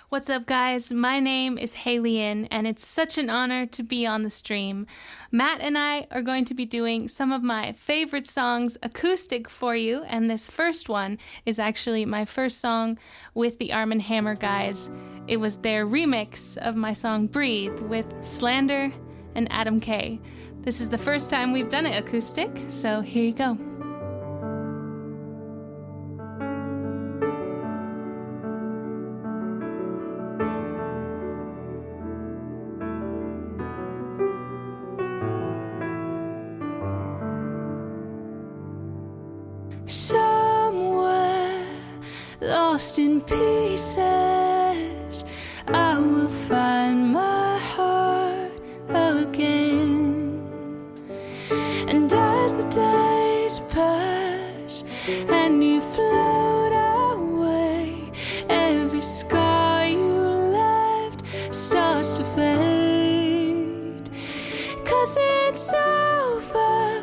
What's up, guys? My name is Haley-Ann, and it's such an honor to be on the stream. Matt and I are going to be doing some of my favorite songs acoustic for you, and this first one is actually my first song with the Arm & Hammer guys. It was their remix of my song Breathe with Slander and Adam K. This is the first time we've done it acoustic, so here you go. Somewhere lost in pieces, I will find my heart again. And as the days pass and you float away, every scar you left starts to fade. 'Cause it's over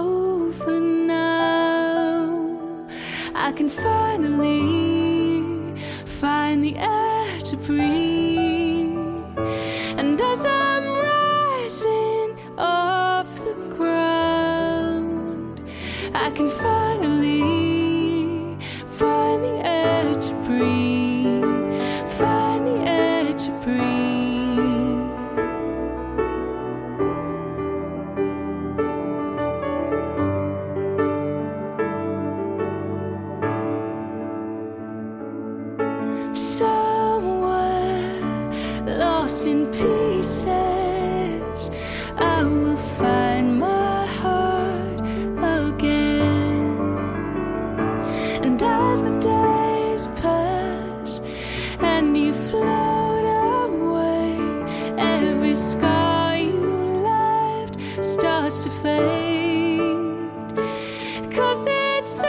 now. I can finally find the air to breathe. And as I'm rising off the ground, I can finally find the air to breathe. Find the air to breathe. Lost in pieces, I will find my heart again. And as the days pass and you float away, every scar you left starts to fade. 'Cause it's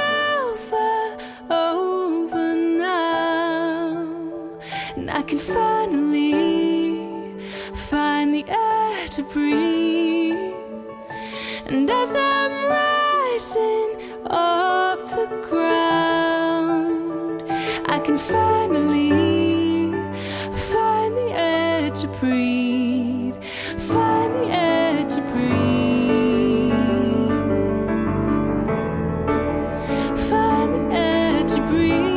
over now. And I can finally find the air to breathe. And as I'm rising off the ground, I can finally find the air to breathe. Find the air to breathe. Find the air to breathe.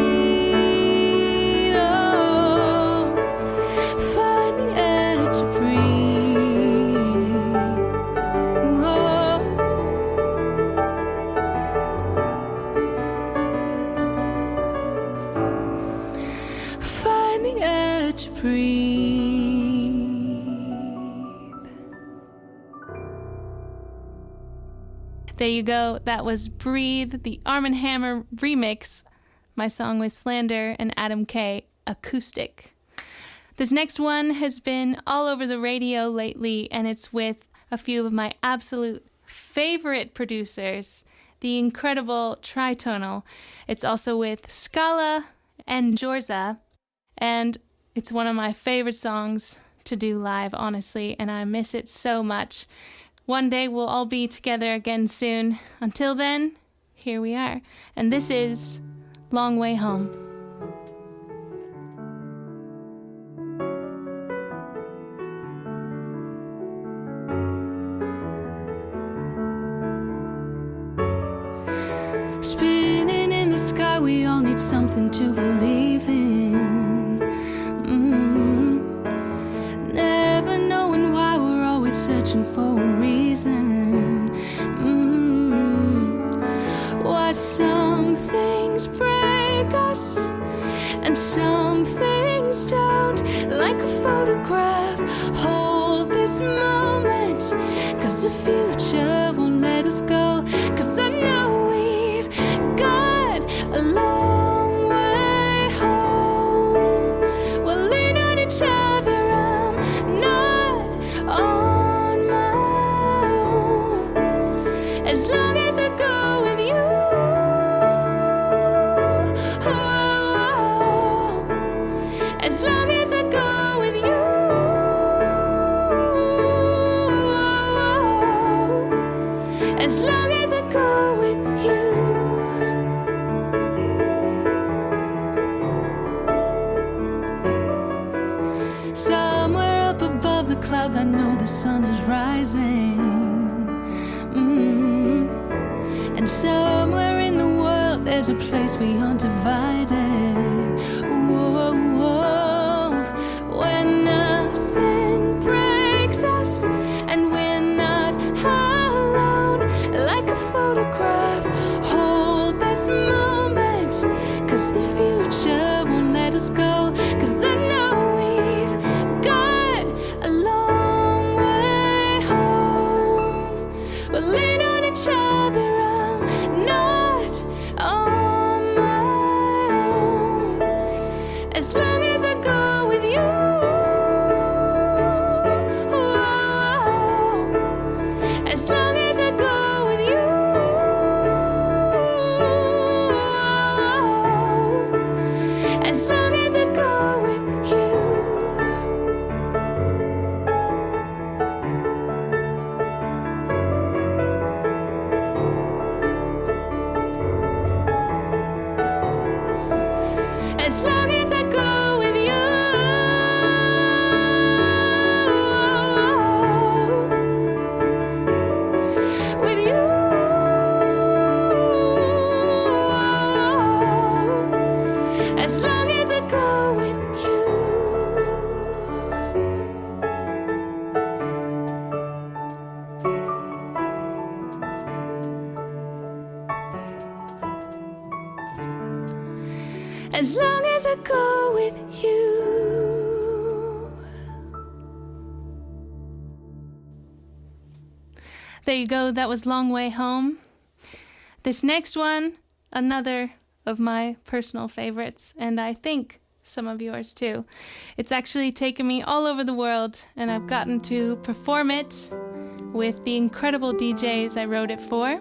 There you go. That was Breathe, the Arm & Hammer remix. My song with Slander and Adam K, acoustic. This next one has been all over the radio lately, and it's with a few of my absolute favorite producers, the incredible Tritonal. It's also with Scala and Jorza, and it's one of my favorite songs to do live, honestly, and I miss it so much. One day we'll all be together again soon. Until then, here we are. And this is Long Way Home. Spinning in the sky, we all need something to believe in. Never knowing why, we're always searching for a reason. Why some things break us and some things don't. Like a photograph, hold this moment, 'cause the future won't let us go. 'Cause I know we've got a long way home. We'll lean on each other, I'm not on my own. As long as I go with you, as long as I go with you, as long as I go with you. clouds, I know the sun is rising. And somewhere in the world there's a place beyond divided. Whoa, whoa. When nothing breaks us and we're not alone, like a photograph, hold this moment, 'cause the future won't let us go. 'Cause I know we've got a long way home. We'll lean on each other, I'm not on my own. As long as I go with you, as long as I go with you, as long as I go with you. As long as I go with you, with you, as long as I go with you. As long as I go with you. There you go. That was Long Way Home. This next one, another of my personal favorites, and I think some of yours too. It's actually taken me all over the world, and I've gotten to perform it with the incredible DJs I wrote it for.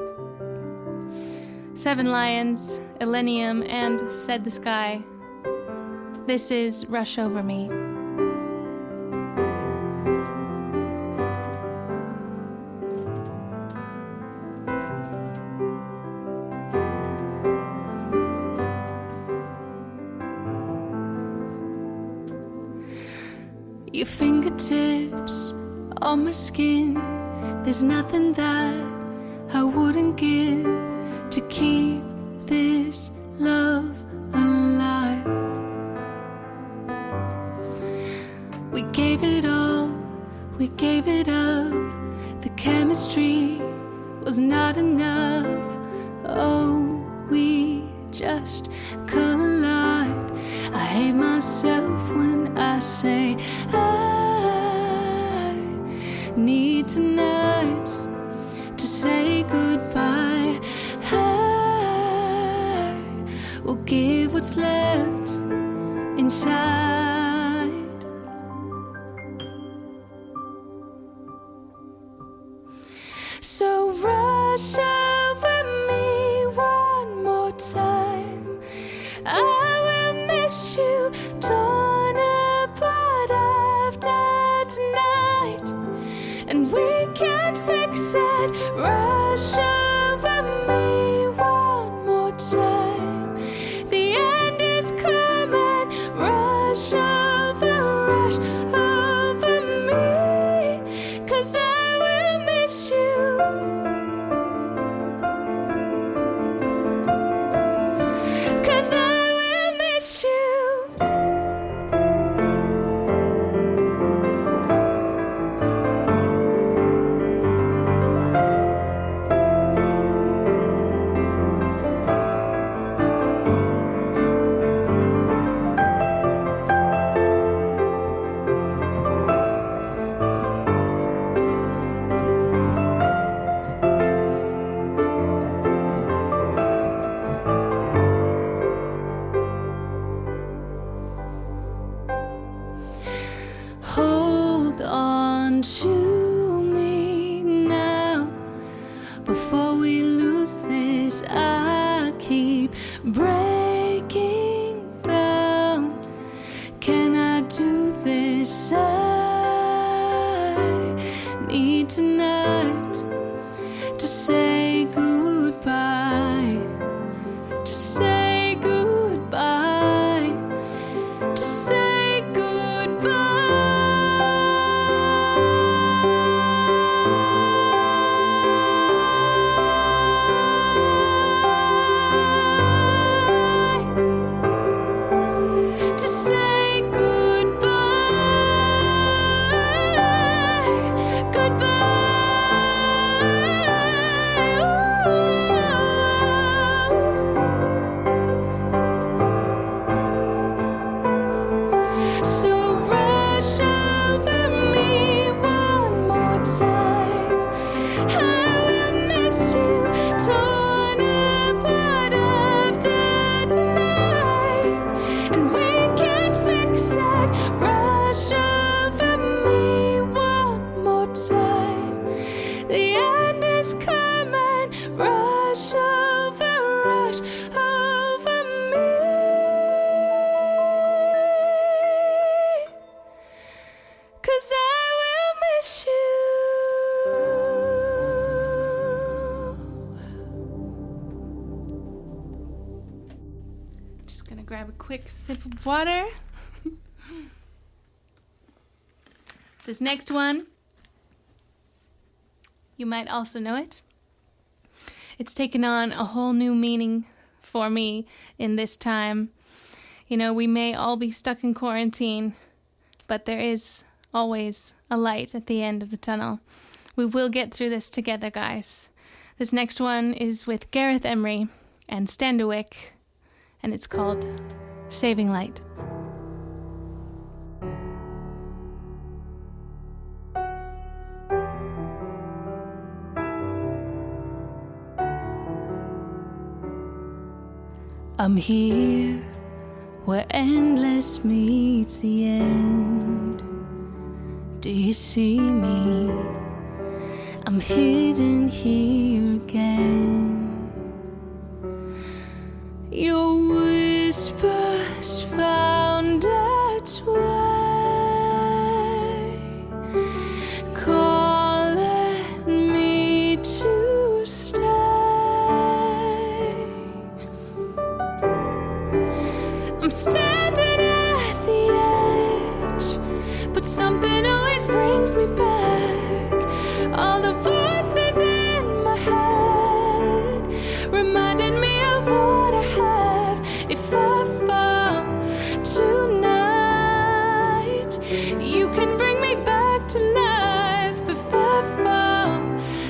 Seven Lions, Illenium, and Said the Sky. This is Rush Over Me. Your fingertips on my skin, there's nothing that I wouldn't give to keep this love alive. We gave it all, we gave it up. The chemistry was not enough. Oh, we just collide. I hate myself when I say I need tonight to say goodbye. I will give what's left inside. So rush over me one more time. I will miss you, torn apart after tonight, and we can't fix it. Rush over me one more time. The end is coming. Rush over me, 'cause I will miss you. 'Cause I will miss you. Hold on to me now before we lose this. I keep breaking down. Can I do this? I need tonight to say goodbye. To say goodbye. To say goodbye. 'cause I will miss you. Just gonna grab a quick sip of water. This next one, you might also know it. It's taken on a whole new meaning for me in this time. You know, we may all be stuck in quarantine, but there is always a light at the end of the tunnel. We will get through this together, guys. This next one is with Gareth Emery and Standerwick, and it's called Saving Light. I'm here where endless meets the end. Do you see me? I'm hidden here again. Your whispers found its way, calling me to stay. I'm standing at the edge, but something always brings me back. All the voices in my head reminding me of what I have. If I fall tonight, you can bring me back to life. If I fall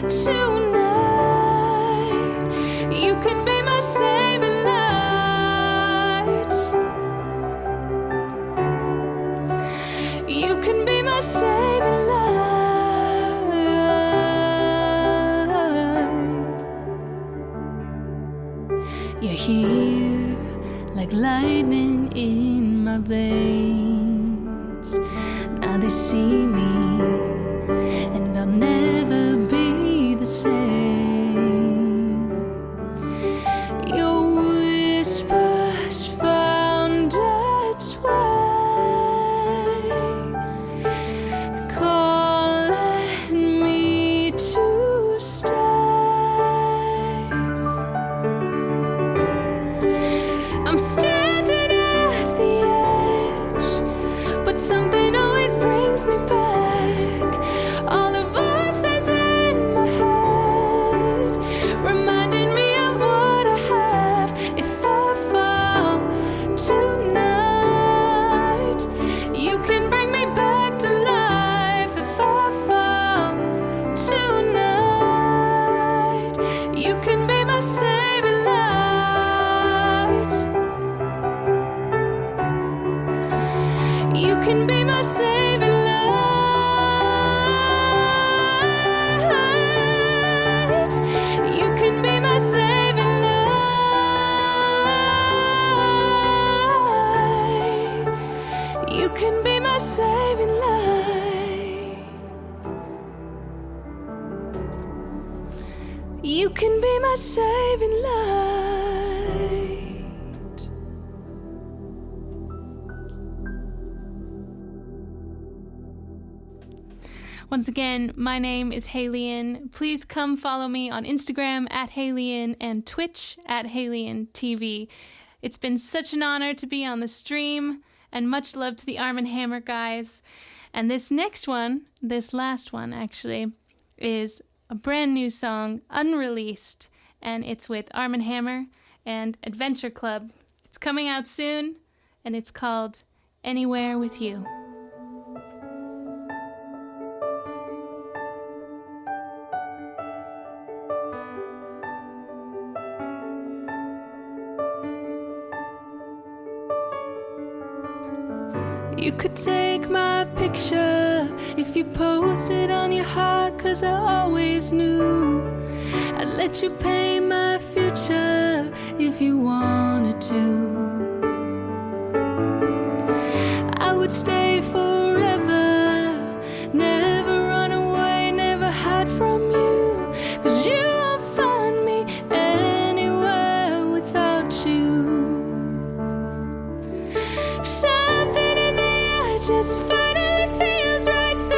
tonight, you can be my saving light. You can be my saving light. You're here like lightning in my veins. Now they see me, and I'll never be the same. Your whispers found its way, calling me to stay. I'm standing at the edge, but something always brings me back. All the voices in my head reminding me of what I have. If I fall tonight, you can bring me back to life. If I fall tonight, you can be my saving light. You can be my saving light. You can be my saving light. You can be my saving light. You can be my saving light. Once again, my name is Halien. Please come follow me on Instagram at Halien and Twitch at Halien TV. It's been such an honor to be on the stream, and much love to the Arm & Hammer guys. And this next one, this last one actually, is a brand new song, unreleased, and it's with Arm & Hammer and Adventure Club. It's coming out soon, and it's called Anywhere With You. You could take my picture if you post it on your heart, 'cause I always knew I'd let you paint my future if you wanted to. I would stay forever, never run away, never hide from you, 'cause you won't find me anywhere without you. Something in the air just finally feels right.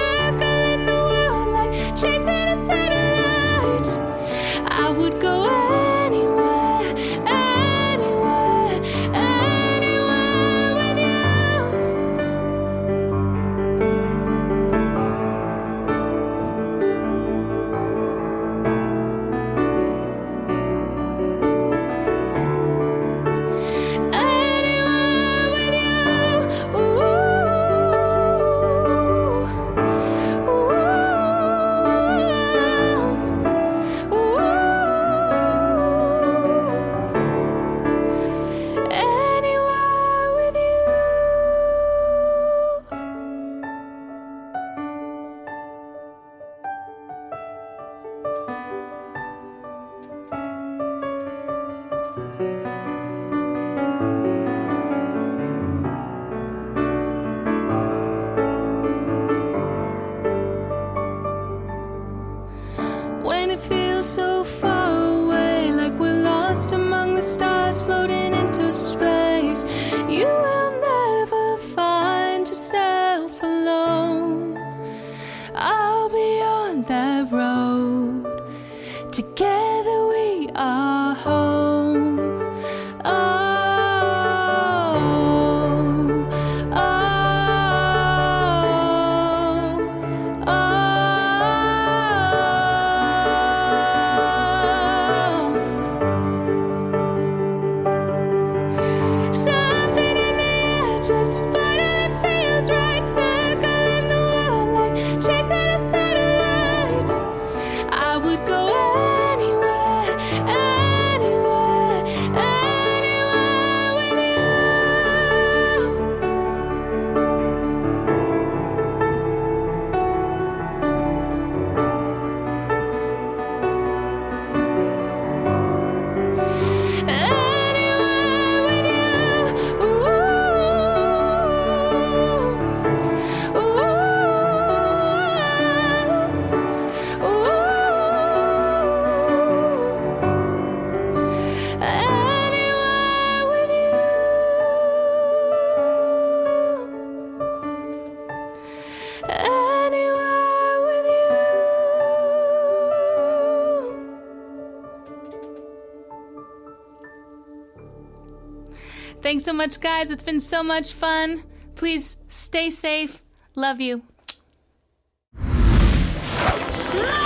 just finally feels right. Circling the world like chasing a satellite. I would go anywhere, anywhere, anywhere with you. Anywhere with you. Ooh, ooh, ooh. Anywhere with you. Anywhere with you. Thanks so much, guys. It's been so much fun. Please stay safe. Love you.